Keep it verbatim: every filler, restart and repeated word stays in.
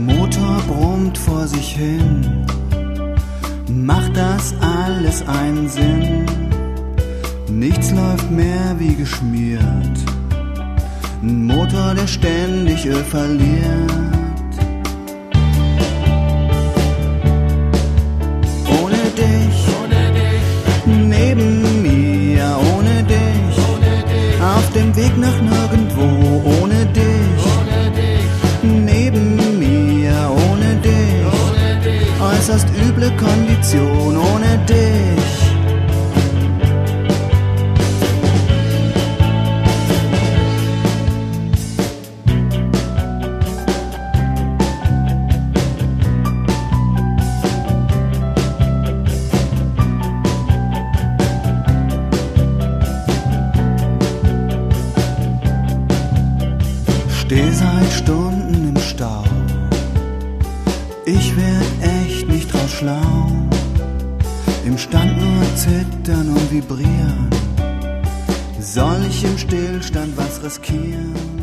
Motor brummt vor sich hin. Macht das alles einen Sinn? Nichts läuft mehr wie geschmiert. Ein Motor, der ständig Öl verliert. Ohne dich, ohne dich, neben mir, ohne dich, ohne dich, auf dem Weg nach nirgendwo, ohne dich, ohne dich, neben mir, ohne dich, ohne dich, äußerst üble Kondition, ohne dich. Steh seit Stunden im Stau. Ich werd echt nicht draus schlau. Im Stand nur zittern und vibrieren. Soll ich im Stillstand was riskieren?